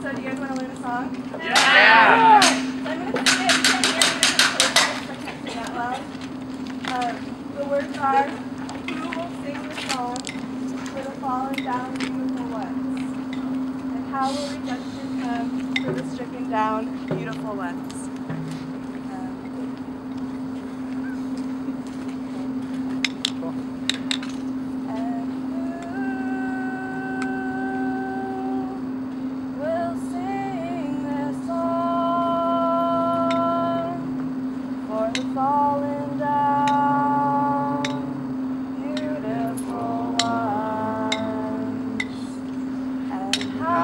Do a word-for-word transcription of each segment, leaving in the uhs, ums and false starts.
So do you guys want to learn a song? Yeah! yeah. So I'm going to sing it. You can't hear me because I can't sing that loud. Um, the words are, who will sing the song for the fallen down beautiful ones? And how will redemption come for the stricken down beautiful ones? Falling down, beautiful ones, and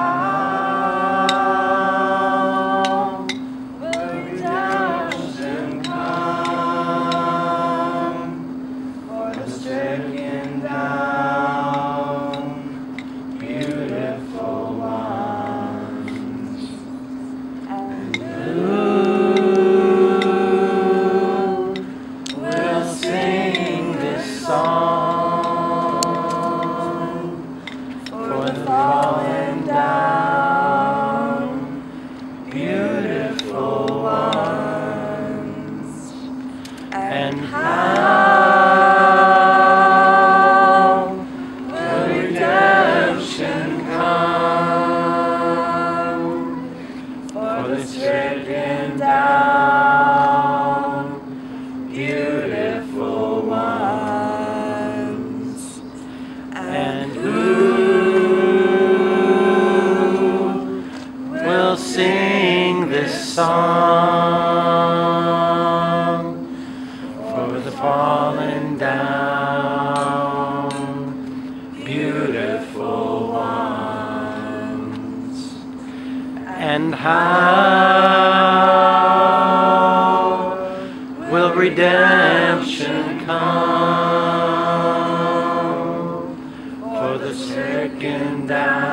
how will redemption come for the stricken down, beautiful ones, and who for the fallen down, beautiful ones, and how will redemption come for the stricken down, beautiful ones, and who will sing this song for the fallen down, beautiful ones, and how will redemption come for the stricken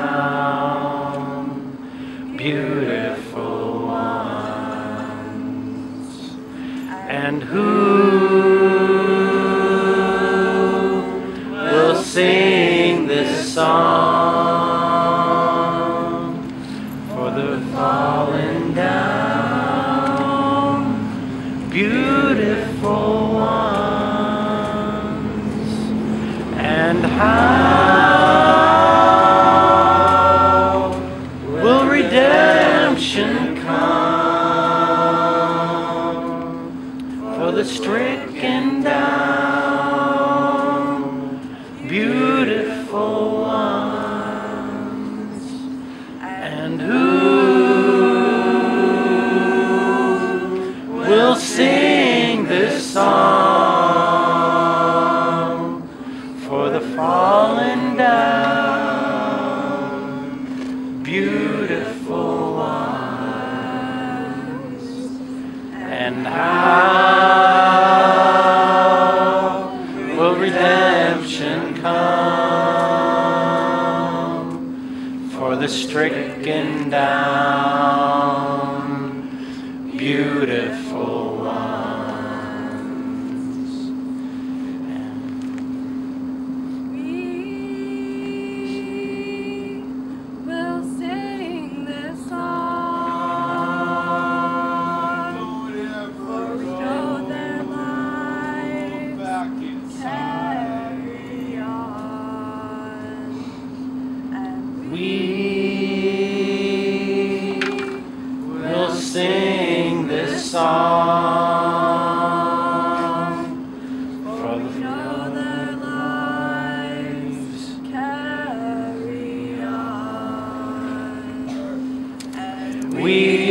down, beautiful ones, and who will sing this song for the fallen down, beautiful ones, and how will redemption come for the stricken down, beautiful ones, and who will sing this song for the fallen down, beautiful ones, and how will redemption come for the stricken down, beautiful ones. We will sing this song, for we know their lives carry on, and We will sing this song, for we know their lives carry on, and we